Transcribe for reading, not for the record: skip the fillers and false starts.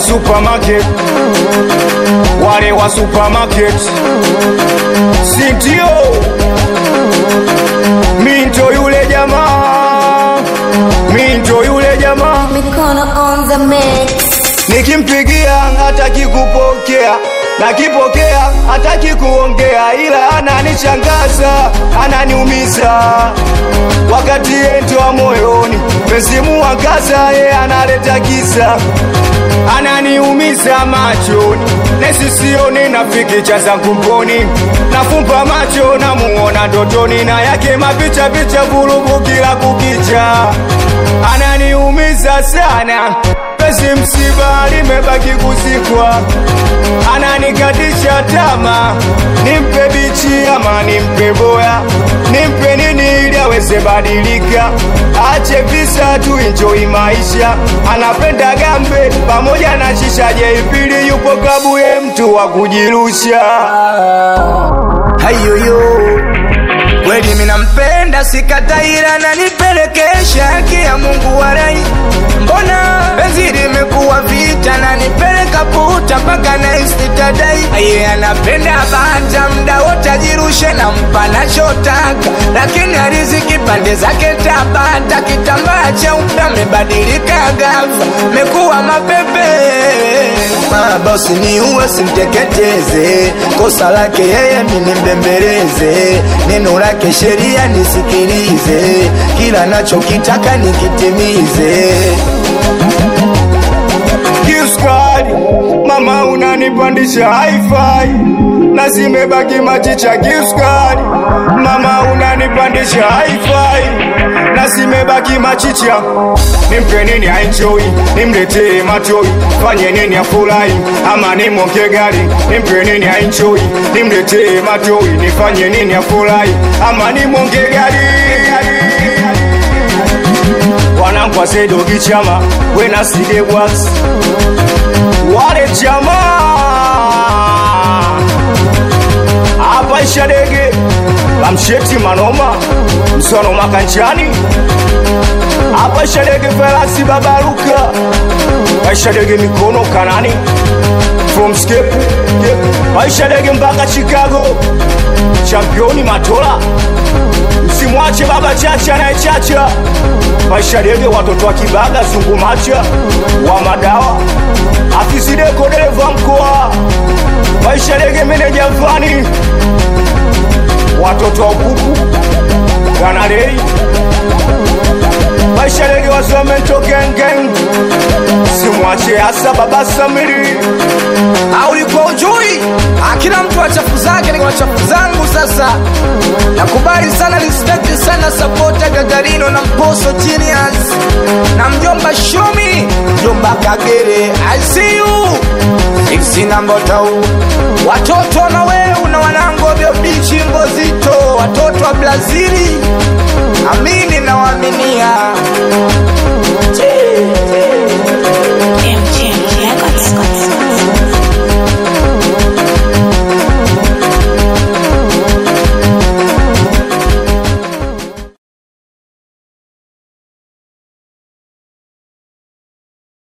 supermarket, wale wa supermarket. Sitio Minto yule jamaa, Minto yule jamaa. Mikono on the mix. Nikimpigia hataki kupokea, nakipokea hataki kuongea, ila ananichangaza, ananiumiza. Wakati yetu wa moyoni mesimu wangaza, ye analeta giza, ananiumiza machoni. Nesi sioni nafikicha za kumponi, nafumba macho na muona ndotoni, na yake mapicha picha vurugu kila kukicha. Ananiumiza sana, pesi msiba limebaki kuzikwa. Ananikatisha tama, nimpe bichi ama nimpe boya, nimpe nini ili aweze badilika, ache visa tu enjoy maisha. Anapenda gambe pamoja na shisha, jeipili yupo kabuye mtu wa kujirusha. Hayoyo kweli minampenda sikataira, na nipelekesha haki ya Mungu warai. Mbona penzi limekuwa vita, na nipeleka puta mpaka na istitadai. Aye anapenda banja mda wote ajirushe, na mpana chotaka, lakini riziki pande zake tabata. Kitambaa cheupe amebadilika ghafla, mekuwa mapepe. Mabosi ni uwe simteketeze, kosa lake yeye mini mbembeleze, neno lake sheria nisikilize, kila nachokitaka nikitimize. Kiuskari, mama unanipandisha hi-fi, na zimebaki machicha. Kiuskari, mama unanipandisha hi-fi, na zimebaki machicha. Nimpe nini enjoy, nimletee matoi, fanye nini afurahi ama nimwonge gari. Nimpe nini enjoy, nimletee matoi, nifanye nini afurahi ama nimwonge gari. Wanangu wasedo kichama, wena side wax, wale chama. Hapa ishadege, lamsheti manoma, msono makanchani. Hapa ishadege felasi babaruka, ishadege mikono kanani. From Skip, ishadege mpaka Chicago, championi Matola. Msimwache baba chacha na chacha, ishadege watoto wa Kibaga Sungumacha wa madawa. Afisideko dereva mkoa, ishadege meneja mfani, watoto wa Ukuku Ganadei. Ishadege wasomento gang gang, simwache asa baba Samiri. Au liko ujui, kila mtu achafu zake, ni wachafu zangu sasa. Nakubali sana, respect sana, supporta Gagarino na Mposo Genius, na mjomba Shomi, mjomba Kagere. I see you 6 number tau, watoto na wewe na wanangu vyo bichi Mbozito, watoto wa Brazili, amini na waminia.